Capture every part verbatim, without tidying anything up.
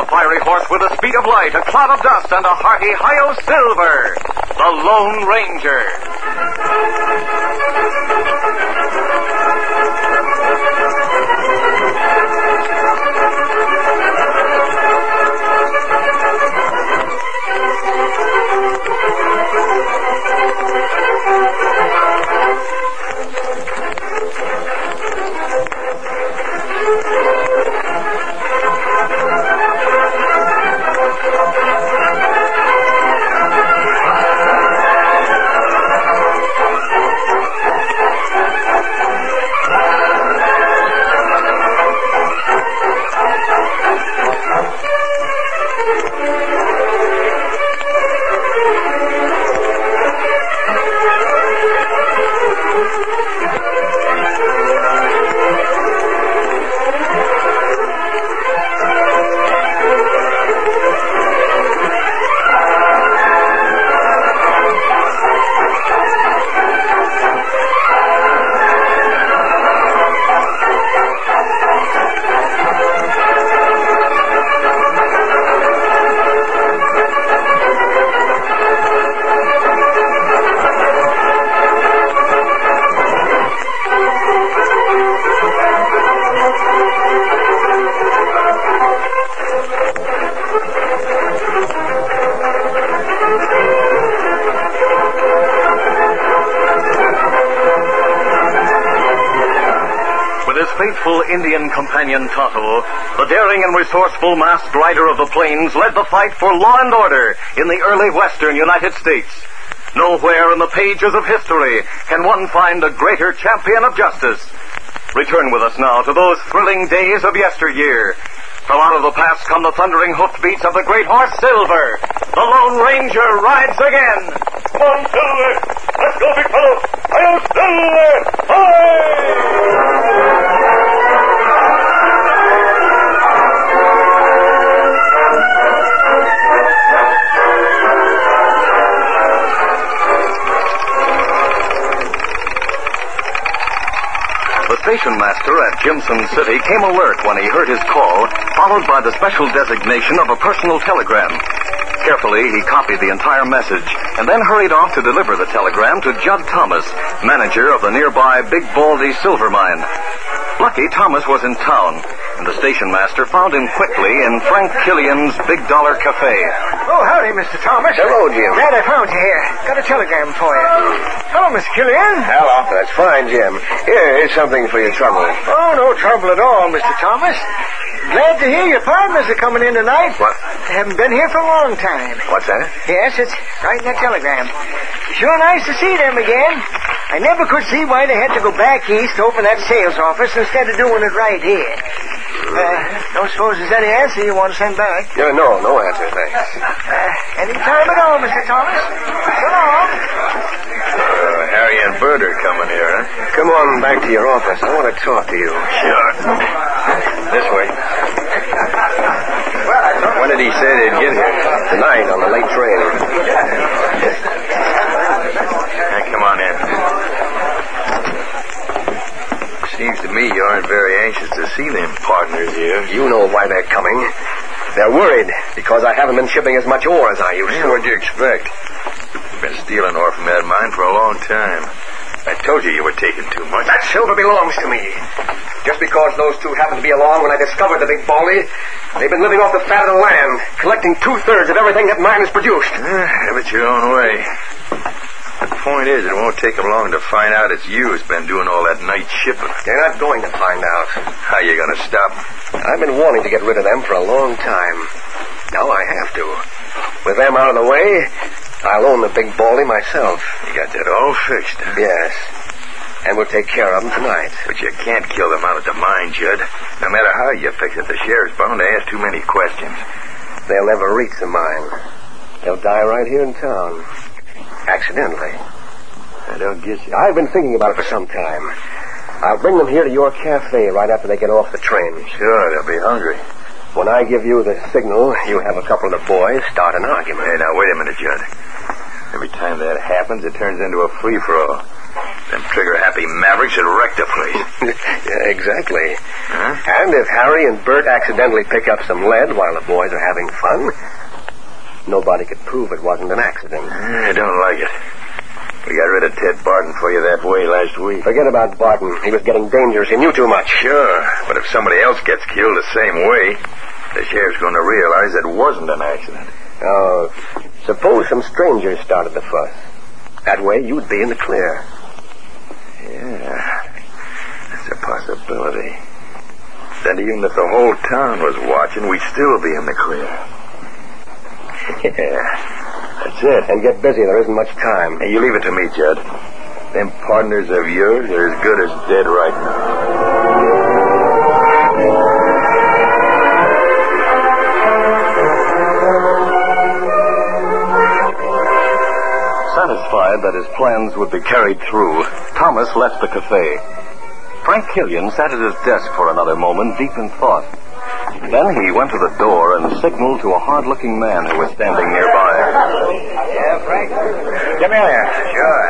fiery horse with the speed of light, a cloud of dust, and a hearty Hi-Yo Silver, the Lone Ranger. Faithful Indian companion Tonto, the daring and resourceful masked rider of the plains, led the fight for law and order in the early western United States. Nowhere in the pages of history can one find a greater champion of justice. Return with us now to those thrilling days of yesteryear. From out of the past come the thundering hoofbeats of the great horse Silver. The Lone Ranger rides again. Come on, Silver! Let's go, big fellow! Hi-Yo Silver! Hi! The station master at Jimson City came alert when he heard his call, followed by the special designation of a personal telegram. Carefully, he copied the entire message and then hurried off to deliver the telegram to Judd Thomas, manager of the nearby Big Baldy silver mine. Lucky Thomas was in town, and the station master found him quickly in Frank Killian's Big Dollar Cafe. Oh, howdy, Mister Thomas. Hello, Jim. Glad I found you here. Got a telegram for you. Hello, Mister Killian. Hello. That's fine, Jim. Here, here's something for your trouble. Oh, no trouble at all, Mister Thomas. Glad to hear your partners are coming in tonight. What? They haven't been here for a long time. What's that? Yes, it's right in that telegram. Sure nice to see them again. I never could see why they had to go back east to open that sales office instead of doing it right here. Uh, don't suppose there's any answer you want to send back? No, no, no answer, thanks. Uh, any time at all, Mister Thomas. So long. Uh, Harry and Bert are coming here, huh? Come on back to your office. I want to talk to you. Sure. This way. When did he say they'd get here? Tonight on the late train. Hey, come on in. Seems to me you aren't very anxious to see them partners here. You know why they're coming. They're worried because I haven't been shipping as much ore as I used to. What'd you expect? You've been stealing ore from that mine for a long time. I told you you were taking too much. That silver belongs to me. Just because those two happened to be along when I discovered the Big Baldy, they've been living off the fat of the land, collecting two-thirds of everything that mine has produced. Uh, have it your own way. The point is, it won't take them long to find out it's you who's been doing all that night shipping. They're not going to find out. How you going to stop them? I've been wanting to get rid of them for a long time. Now I have to. With them out of the way, I'll own the Big Baldy myself. You got that all fixed, huh? Yes. And we'll take care of them tonight. But you can't kill them out at the mine, Judd. No matter how you fix it, the sheriff's bound to ask too many questions. They'll never reach the mine. They'll die right here in town. Accidentally. I don't get you. I've been thinking about it for some time. I'll bring them here to your cafe right after they get off the train. Sure, they'll be hungry. When I give you the signal, you have a couple of the boys start an argument. Hey, now, wait a minute, Judd. Every time that happens, it turns into a free-for-all. Them trigger-happy mavericks had wrecked the place. Yeah, exactly. Huh? And if Harry and Bert accidentally pick up some lead while the boys are having fun, nobody could prove it wasn't an accident. I don't like it. We got rid of Ted Barton for you that way last week. Forget about Barton. He was getting dangerous. He knew too much. Sure, but if somebody else gets killed the same way, the sheriff's going to realize it wasn't an accident. Oh, suppose some strangers started the fuss. That way you'd be in the clear. Yeah, that's a possibility. Then even if the whole town was watching, we'd still be in the clear. Yeah. That's it. And get busy. There isn't much time. Hey, you leave it to me, Judd. Them partners of yours are as good as dead right now. Satisfied that his plans would be carried through, Thomas left the cafe. Frank Killian sat at his desk for another moment, deep in thought. Then he went to the door and signaled to a hard-looking man who was standing nearby. Yeah, Frank? Come here. Sure.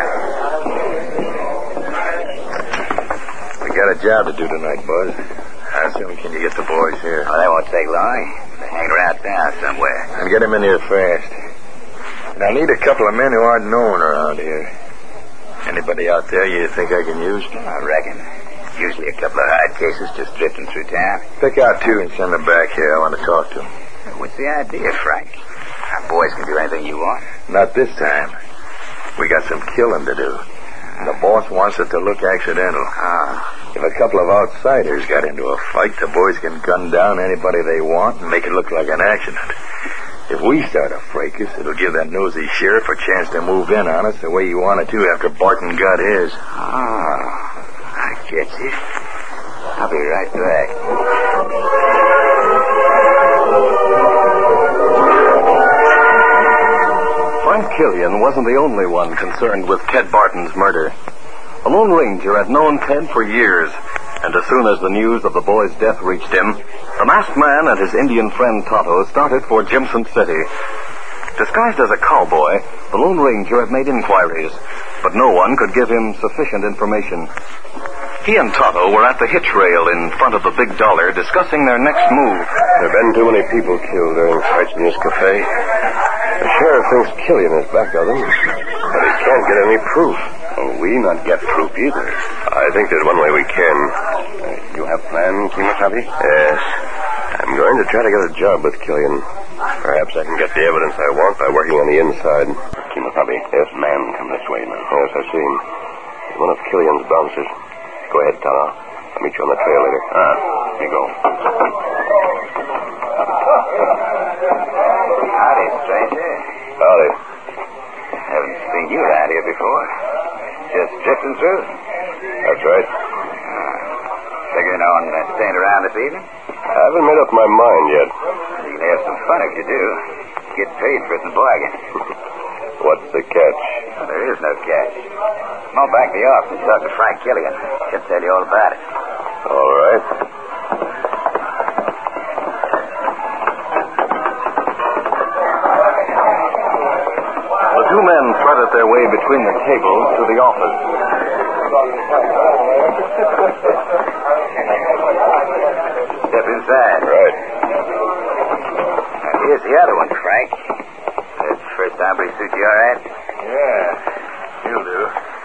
We got a job to do tonight, Buzz. How soon can you get the boys here? Oh, that won't take long. They're hanging around town somewhere. And get them in here fast. And I need a couple of men who aren't known around here. Anybody out there you think I can use? I reckon. Usually a couple of hard cases just drifting through town. Pick out two and send them back here. I want to talk to them. What's the idea, Frank? Our boys can do anything you want. Not this time. We got some killing to do. The boss wants it to look accidental. Ah. If a couple of outsiders got into a fight, the boys can gun down anybody they want and make it look like an accident. If we start a fracas, it'll give that nosy sheriff a chance to move in on us the way he wanted to after Barton got his. Ah. I get you. I'll be right back. Frank Killian wasn't the only one concerned with Ted Barton's murder. The Lone Ranger had known Ted for years, and as soon as the news of the boy's death reached him, the masked man and his Indian friend Tonto started for Jimson City. Disguised as a cowboy, the Lone Ranger had made inquiries, but no one could give him sufficient information. He and Tonto were at the hitch rail in front of the Big Dollar discussing their next move. There have been too many people killed during fights in this cafe. The sheriff thinks Killian is back of them, but he can't get any proof. Oh, we not get proof either. I think there's one way we can. Uh, you have plan, Kimasabi? Yes. I'm going to try to get a job with Killian. Perhaps I can get the evidence I want by working on the inside. Kimasabi, yes, man, come this way now. Yes, I see him. He's one of Killian's bouncers. Go ahead, Tonto. I'll meet you on the trail later. Ah, here you go. Howdy, stranger. Howdy. Haven't seen you around here before. Just drifting through. That's right. Uh, figuring on uh, staying around this evening? I haven't made up my mind yet. You can have some fun if you do. Get paid for it in the bargain. What's the catch? Well, there is no catch. Come on back to the office and talk to Frank Killian. He'll tell you all about it. All right. The two men threaded their way between the tables to the office. Step inside. Right. Now, here's the other one, Frank. That first hombre suit you all right? Yeah, he'll do.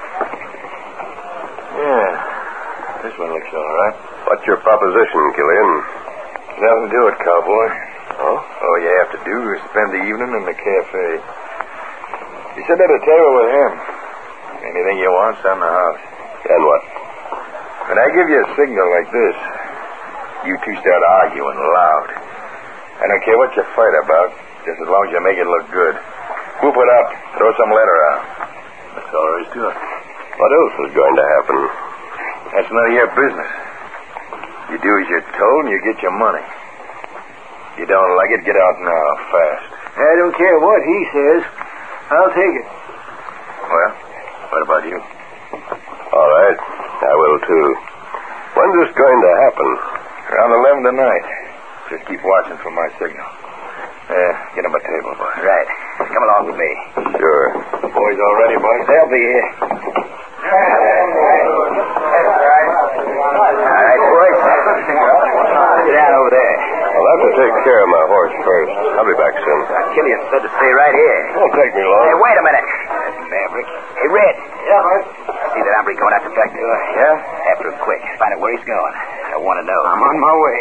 Yeah, this one looks all right. What's your proposition, Killian? Nothing to do it, cowboy. Oh? All you have to do is spend the evening in the cafe. You sit at a table with him. Anything you want's on the house. And what? When I give you a signal like this, you two start arguing loud. I don't care what you fight about, just as long as you make it look good. Whoop it up. Throw some letter out. That's all there is to it. What else is going to happen? That's none of your business. You do as you're told and you get your money. You don't like it, get out now, fast. I don't care what he says. I'll take it. Well, what about you? All right. I will, too. When's this going to happen? Around eleven tonight. Just keep watching for my signal. Uh, get him a table, boy. Right. Come along with me. Sure. The boys all ready, boys? They'll be here. right, boys. Sit down over there. I'll have to take care of my horse first. I'll be back soon. Killian said to stay right here. Won't take me long. Hey, wait a minute. That's Maverick. Hey, Red. Yeah, Bud. See that hombre going out to Beckton? Uh, yeah? After him quick. Find out where he's going. I want to know. I'm on my way.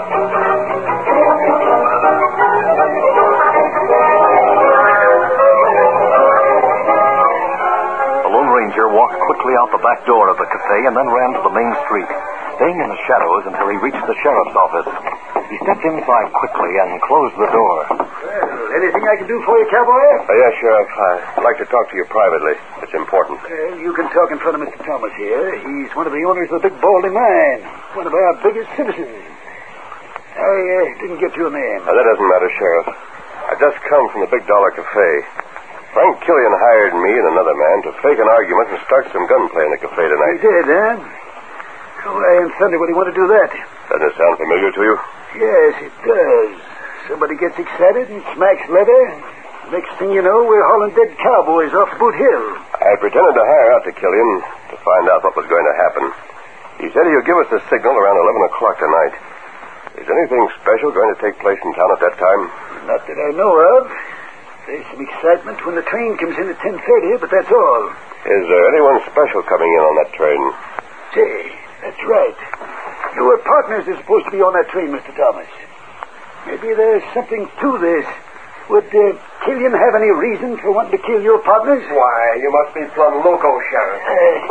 The Lone Ranger walked quickly out the back door of the cafe and then ran to the main street, staying in the shadows until he reached the sheriff's office. He stepped inside quickly and closed the door. Well, anything I can do for you, cowboy? Uh, yes, Sheriff. I'd like to talk to you privately. It's important. Well, you can talk in front of Mister Thomas here. He's one of the owners of the Big Baldy Mine, one of our biggest citizens. I uh, didn't get your name. Uh, that doesn't matter, Sheriff. I just come from the Big Dollar Cafe. Frank Killian hired me and another man to fake an argument and start some gunplay in the cafe tonight. He did, huh? Why in thunder would he want to do that? Doesn't it sound familiar to you? Yes, it does. Somebody gets excited and smacks leather. Next thing you know, we're hauling dead cowboys off Boot Hill. I pretended to hire out to Killian to find out what was going to happen. He said he would give us a signal around eleven o'clock tonight. Is anything special going to take place in town at that time? Not that I know of. There's some excitement when the train comes in at ten thirty, but that's all. Is there anyone special coming in on that train? Say, that's right. Your partners are supposed to be on that train, Mister Thomas. Maybe there's something to this. Would uh, Killian have any reason for wanting to kill your partners? Why, you must be plumb loco, Sheriff.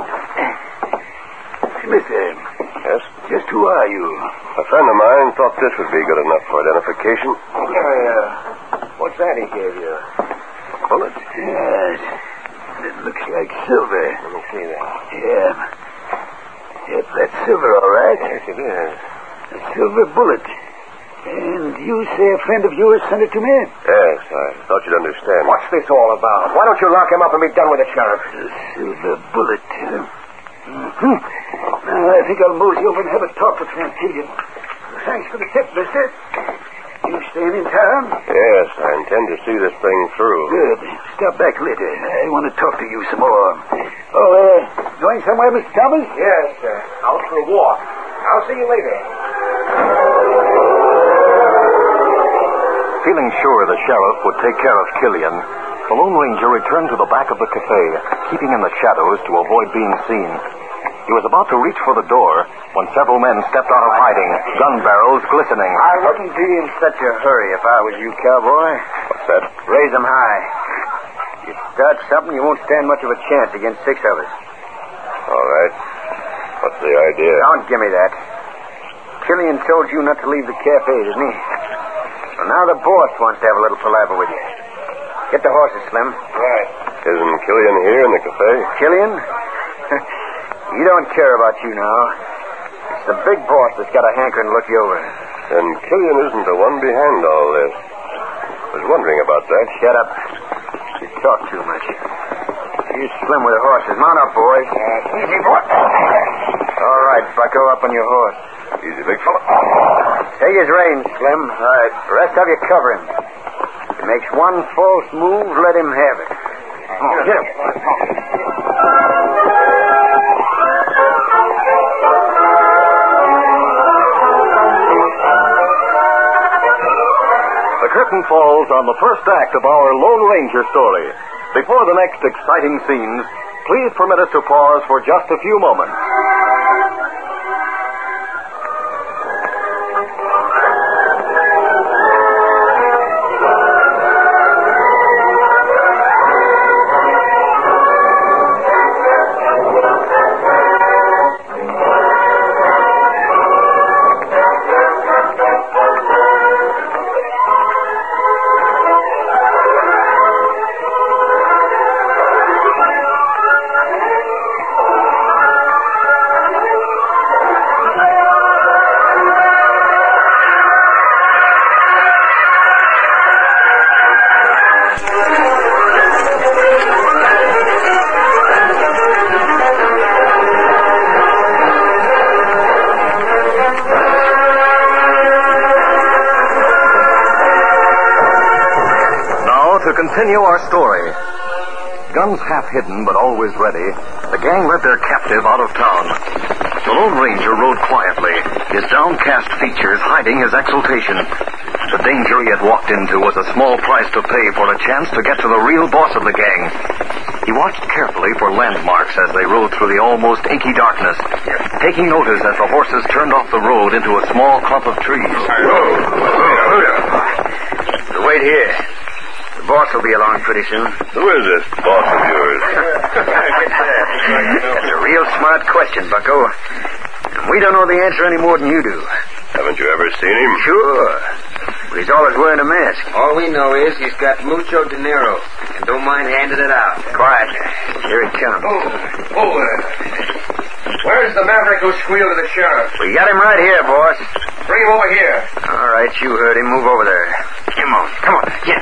Uh, Mister, Yes? just who are you? A friend of mine thought this would be good enough for identification. Yeah, uh, what's that he gave you? A bullet? Yes. It looks like silver. Let me see that. Yeah. Yep, that's silver, all right. Yes, it is. A silver bullet. And you say a friend of yours sent it to me? Yes, I thought you'd understand. What's this all about? Why don't you lock him up and be done with it, Sheriff? A silver bullet. Uh, mm-hmm. Now, I think I'll mosey over and have a talk with Frank Killian. Thanks for the tip, mister. You staying in town? Yes, I intend to see this thing through. Good. Stop back later. I want to talk to you some more. Oh, uh, going somewhere, Mister Thomas? Yes, sir. Out for a walk. I'll see you later. Feeling sure the sheriff would take care of Killian, the Lone Ranger returned to the back of the cafe, keeping in the shadows to avoid being seen. He was about to reach for the door when several men stepped out of hiding, gun barrels glistening. I wouldn't be in such a hurry if I was you, cowboy. What's that? Raise them high. You start something, you won't stand much of a chance against six of us. All right. What's the idea? Don't give me that. Killian told you not to leave the cafe, didn't he? Well, now the boss wants to have a little palaver with you. Get the horses, Slim. Right. Isn't Killian here in the cafe? Killian? He don't care about you now. It's the big boss that's got a hankering to look you over. Then Killian isn't the one behind all this. I was wondering about that. Shut up. You talk too much. You Slim with the horses. Mount up, boys. Uh, easy, boy. All right, bucko up on your horse. Easy, big fella. Take his reins, Slim. All right. The rest of you cover him. If he makes one false move, let him have it. Oh, get him. The curtain falls on the first act of our Lone Ranger story. Before the next exciting scenes, please permit us to pause for just a few moments. To continue our story. guns half hidden but always ready, the gang led their captive out of town. The Lone Ranger rode quietly, his downcast features hiding his exultation. The danger he had walked into was a small price to pay for a chance to get to the real boss of the gang. He watched carefully for landmarks as they rode through the almost inky darkness, taking notice as the horses turned off the road into a small clump of trees. Whoa, whoa, whoa. Wait here. The boss will be along pretty soon. Who is this boss of yours? That's a real smart question, Bucko. We don't know the answer any more than you do. Haven't you ever seen him? Sure. But he's always wearing a mask. All we know is he's got mucho dinero and don't mind handing it out. Quiet. Here it comes. Oh, oh, uh, where's the maverick who squealed to the sheriff? We got him right here, boss. Bring him over here. All right, you heard him. Move over there. Come on. Come on. Get.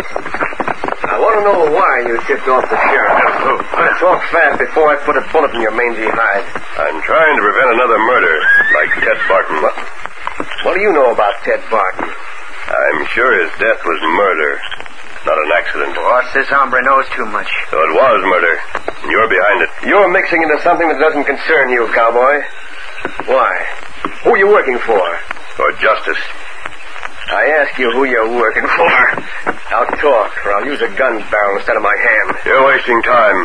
I want to know why you tipped off the sheriff. Oh, talk fast before I put a bullet in your mangy hide. I'm trying to prevent another murder, like Ted Barton. What, what do you know about Ted Barton? I'm sure his death was murder, not an accident. Boss, this hombre knows too much. So it was murder, and you're behind it. You're mixing into something that doesn't concern you, cowboy. Why? Who are you working for? For justice. I ask you who you're working for. Now talk, or I'll use a gun barrel instead of my hand. You're wasting time.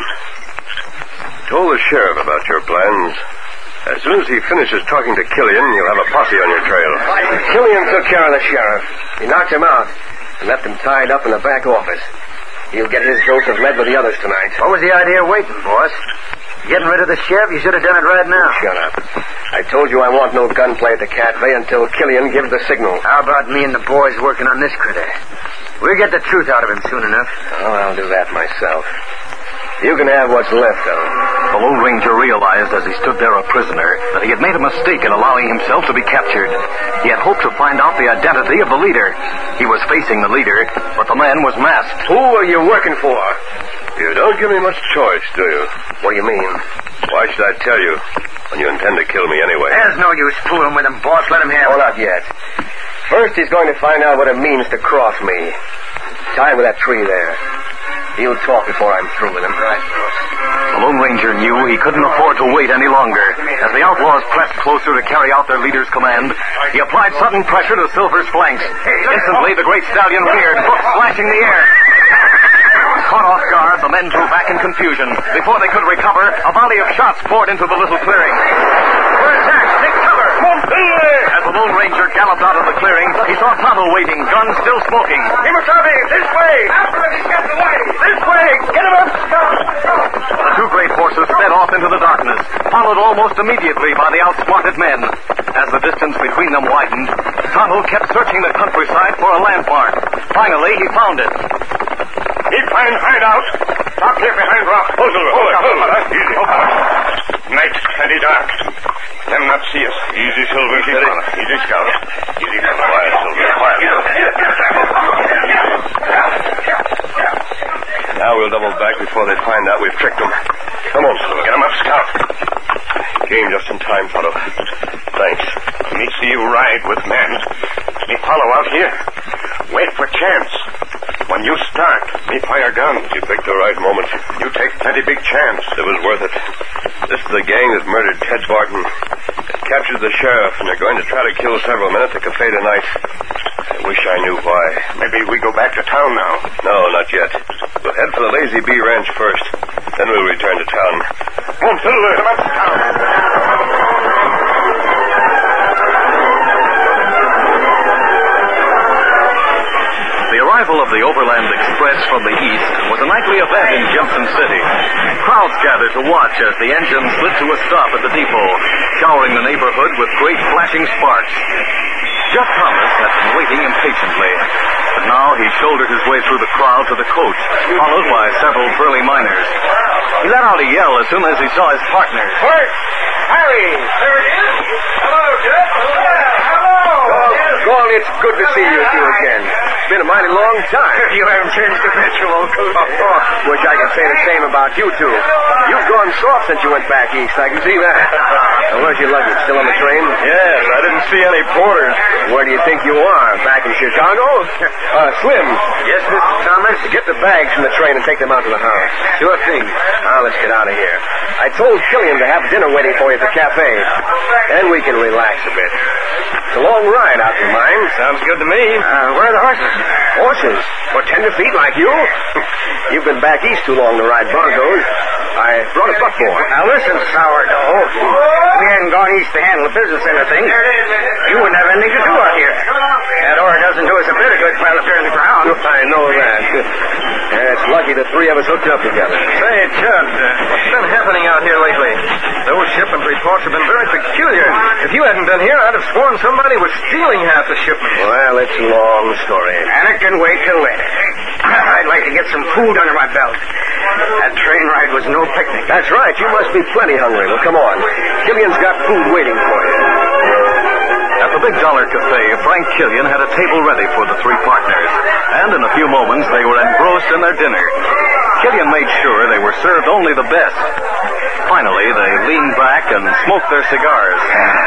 Told the sheriff about your plans. As soon as he finishes talking to Killian, you'll have a posse on your trail. Killian took care of the sheriff. He knocked him out and left him tied up in the back office. He'll get his dose of lead with the others tonight. What was the idea of waiting, boss? Getting rid of the sheriff? You should have done it right now. Shut up. I told you I want no gunplay at the cafe until Killian gives the signal. How about me and the boys working on this critter? We'll get the truth out of him soon enough. Oh, I'll do that myself. You can have what's left of him. The Lone Ranger realized as he stood there a prisoner that he had made a mistake in allowing himself to be captured. He had hoped to find out the identity of the leader. He was facing the leader, but the man was masked. Who are you working for? You don't give me much choice, do you? What do you mean? Why should I tell you when you intend to kill me anyway? There's no use fooling with him, boss. Let him have Oh, it. not yet. First, he's going to find out what it means to cross me. Tie him with that tree there. He'll talk before I'm through with him. Right, boss. The Lone Ranger knew he couldn't afford to wait any longer. As the outlaws pressed closer to carry out their leader's command, he applied sudden pressure to Silver's flanks. Instantly, the great stallion reared, hoofs slashing the air. Caught off guard, the men drew back in confusion. Before they could recover, a volley of shots poured into the little clearing. For attack! Take cover! As the Lone Ranger galloped out of the clearing, he saw Tonto waiting, gun still smoking. Kimasabi, this way! After him, he's got away! This way! Get him up! The two great horses sped off into the darkness, followed almost immediately by the outsmarted men. As the distance between them widened, Tonto kept searching the countryside for a landmark. Finally, he found it. Keep fine hideout. Stop here behind rock. Hold it, hold it, hold it. Easy. Night, plenty dark. Them not see us. Easy, Silver. Easy, fella. Easy, Scout. Easy, fella. Quiet, Silver. Quiet. Now we'll double back before they find out we've tricked them. Come on, Silver. Get them up, Scout. Came just in time, Tonto. Thanks. Me see you ride with men. Me follow out here. Wait for chance. When you start, me fire guns. You picked the right moment. You take plenty big chance. It was worth it. This is the gang that murdered Ted Barton. It captured the sheriff, and they're going to try to kill several men at the cafe tonight. I wish I knew why. Maybe we go back to town now. No, not yet. We'll head for the Lazy Bee Ranch first. Then we'll return to town. Come on, Silver. Come on to town. The arrival of the Overland Express from the east was a nightly event in Jimson City. Crowds gathered to watch as the engine slid to a stop at the depot, showering the neighborhood with great flashing sparks. Jeff Thomas had been waiting impatiently, but now he shouldered his way through the crowd to the coach, followed by several burly miners. He let out a yell as soon as he saw his partners. Bert! Harry! There it is! Hello, Jeff! Hello! Golly, it's good to see you two again. been a mighty long time. You haven't changed a bit, you uncle. Oh, wish I could say the same about you two. You've gone soft since you went back east. I can see that. Now, where's your luggage? Still on the train? Yes, I didn't see any porters. Where do you think you are? Back in Chicago? Uh, Slim. Yes, Mister Thomas? Get the bags from the train and take them out to the house. Sure thing. Now, let's get out of here. I told Killian to have dinner waiting for you at the cafe. Then we can relax a bit. It's a long ride out to mine. Sounds good to me. Uh, where are the horses? Horses? For tenderfeet like you? You've been back east too long to ride broncos. I brought a buckboard. Now listen, sourdough. We hadn't gone east to handle the business end of things. You wouldn't have anything to do out here. That ore doesn't do us a bit of good while it's in the ground. I know that. Yeah, it's lucky the three of us hooked up together. Say, Judd, uh, what's been happening out here lately? Those shipment reports have been very peculiar. If you hadn't been here, I'd have sworn somebody was stealing half the shipment. Well, it's a long story. And it can wait till later. I'd like to get some food under my belt. That train ride was no picnic. That's right. You must be plenty hungry. Well, come on. Killian's got food waiting for you. At the Big Dollar Cafe, Frank Killian had a table ready for the three partners, and in a few moments they were engrossed in their dinner. Killian made sure they were served only the best. Finally, they leaned back and smoked their cigars.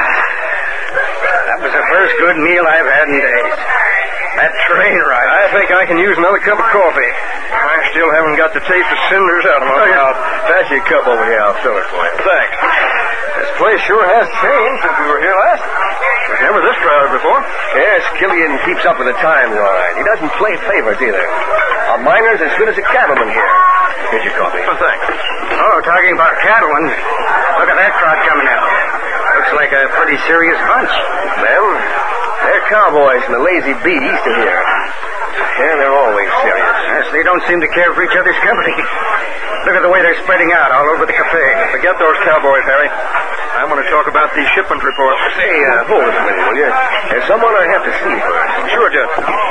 That was the first good meal I've had in days. That train ride. I think I can use another cup of coffee. I still haven't got the taste of cinders out of my mouth. I'll pass you a cup over here. I'll fill it for you. Thanks. This place sure has changed since we were here last. It was never this crowded before. Yes, Killian keeps up with the times all right. He doesn't play favorites either. A miner's as good as a cattleman here. Here's your coffee. Oh, thanks. Oh, talking about cattlemen. Look at that crowd coming in. Looks like a pretty serious bunch. Them? They're cowboys from the Lazy B east of here. Yeah, they're always serious. Yes, they don't seem to care for each other's company. Look at the way they're spreading out all over the cafe. Forget those cowboys, Harry. I want to talk about these shipment reports. Say, uh, hold it a minute, will you? There's someone I have to see first. Sure, Jeff.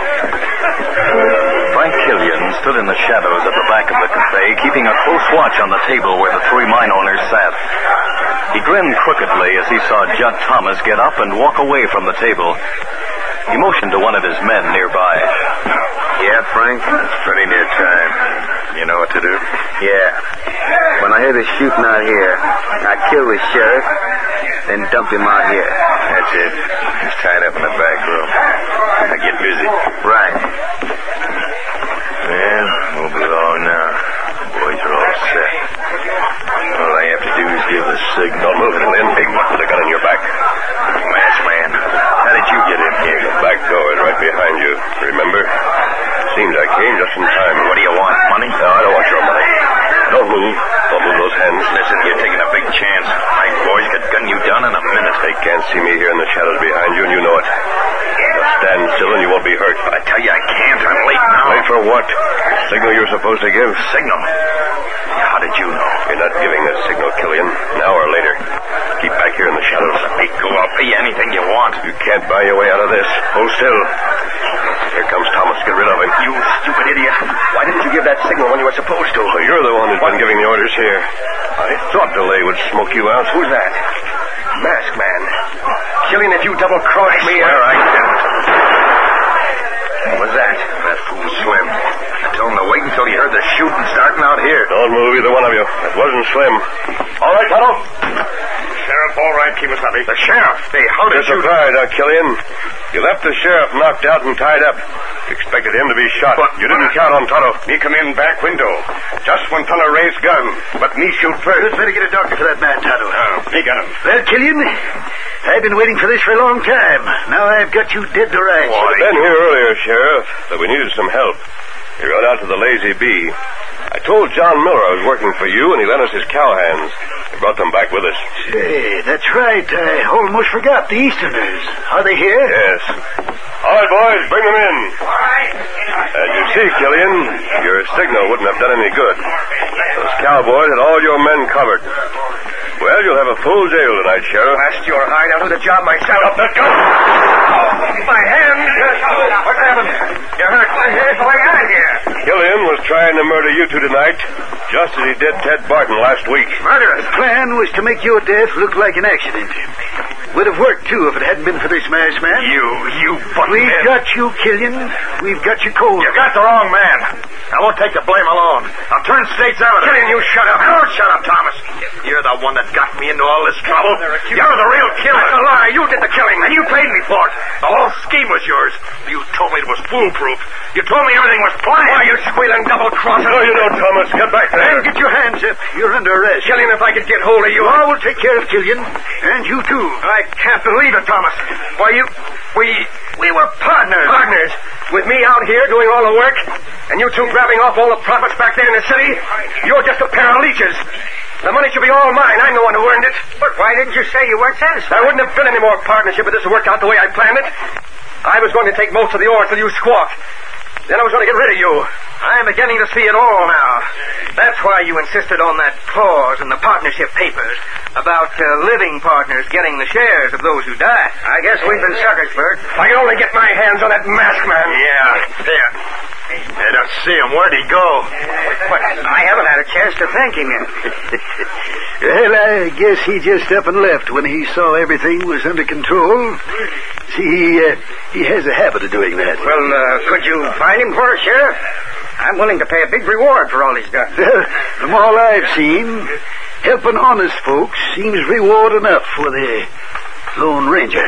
Frank Killian stood in the shadows at the back of the cafe, keeping a close watch on the table where the three mine owners sat. He grinned crookedly as he saw Judd Thomas get up and walk away from the table. He motioned to one of his men nearby. Yeah, Frank? It's pretty near time. You know what to do? Yeah. When I hear the shooting out here, I kill the sheriff, then dump him out here. That's it. He's tied up in the back room. Now get busy. Right. Well, won't be long now. The boys are all set. All I have to do is give the signal. Don't move it, Lynn. Big one with a gun in your back. Masked man, how did you get in here? The back door is right behind you. Remember? Seems I came just in time. What do you want, money? No, I don't want your money. Don't move. Don't move those hands. Listen, you're taking a big chance. My boys could gun you down in a minute. They can't see me here in the shadows behind you, and you know it. Now stand still and you won't be hurt. But I tell you, I can't. I'm late now. Wait for what? Signal you're supposed to give. Signal? How did you know? You're not giving a signal, Killian. Now or later. Keep back here in the shadows. Hey, go. I'll pay you anything you want. You can't buy your way out of this. Hold still. Here comes Thomas. Get rid of him. You stupid idiot. Why didn't you give that signal when you were supposed to? Well, you're the one who's been giving the orders here. I thought DeLay would smoke you out. Who's that? Masked man. Killian, if you double-crossed me... Swear I didn't. What was that? That fool Slim. I told him to wait until he heard the shooting starting out here. Don't move, either one of you. It wasn't Slim. All right, Tonto? Sheriff, all right. Keep us happy. The sheriff? Hey, how did You're you... surprised, huh, Killian? You left the sheriff knocked out and tied up. Expected him to be shot. But you didn't count on Tonto. Me come in back window. Just when Tonto raised gun. But me shoot first. You'd better get a doctor for that man, Tonto. Oh, me got him. Well, Killian, I've been waiting for this for a long time. Now I've got you dead to rights. Should have been here earlier, Sheriff, but we needed some help. We rode out to the Lazy Bee. I told John Miller I was working for you, and he lent us his cowhands. We brought them back with us. Say, that's right. I almost forgot the Easterners. Are they here? Yes. All right, boys, bring them in. As you see, Killian, your signal wouldn't have done any good. Those cowboys had all your men covered. Well, you'll have a full jail tonight, Sheriff. Blast your hide. I'll do the job myself. Stop that gun! My hand! What happened? You hurt. Here's the way out of here. Killian was trying to murder you two tonight, just as he did Ted Barton last week. Murder? The plan was to make your death look like an accident. Would have worked, too, if it hadn't been for this masked man. You, you button We've head. got you, Killian. We've got you cold. You got the wrong man. I won't take the blame alone. I'll turn state's evidence. Killian, you shut up. No, shut up, Thomas. You're the one that got me into all this trouble. You're the real killer. That's a lie. You did the killing, and you paid me for it. The whole scheme was yours. You told me it was foolproof. You told me everything was planned. Why, you squealing double-crosser. No, you don't, Thomas. Get back there. And get your hands up. You're under arrest. Killian, if I could get hold of you... I will take care of Killian. And you, too. I can't believe it, Thomas. Why, you... We... We were partners. Partners? With me out here doing all the work, and you two grabbing off all the profits back there in the city? You're just a pair of leeches. The money should be all mine. I'm the one who earned it. But why didn't you say you weren't satisfied? There wouldn't have been any more partnership if this worked out the way I planned it. I was going to take most of the ore till you squawked. Then I was going to get rid of you. I'm beginning to see it all now. That's why you insisted on that clause in the partnership papers about uh, living partners getting the shares of those who die. I guess we've been suckers, Bert. If I could only get my hands on that masked man. Yeah, there. I don't see him. Where'd he go? What? I haven't had a chance to thank him yet. Well, I guess he just up and left when he saw everything was under control. See, he, uh, he has a habit of doing that. Well, uh, could you find him for us, Sheriff? I'm willing to pay a big reward for all he's done. Well, from all I've seen, helping honest folks seems reward enough for the Lone Ranger.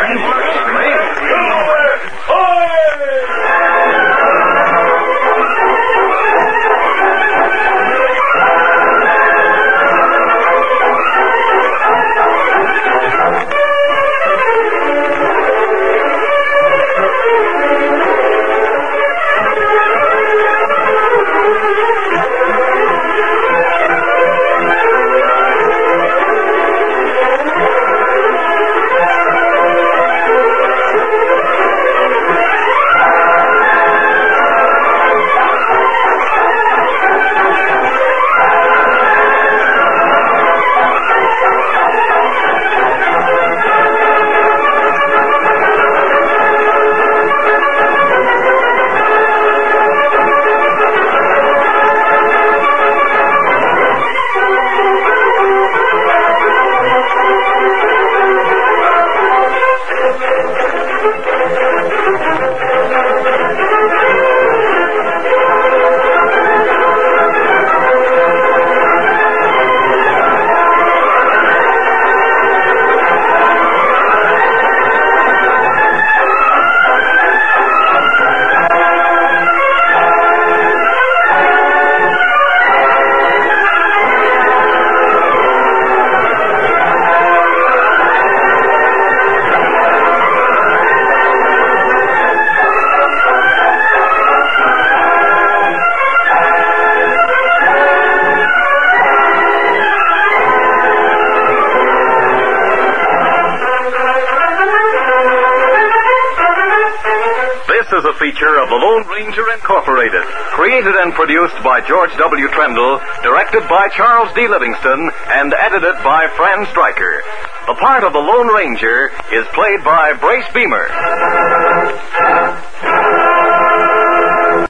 This is a feature of the Lone Ranger Incorporated, created and produced by George W. Trendle, directed by Charles D. Livingston, and edited by Fran Stryker. The part of the Lone Ranger is played by Brace Beamer.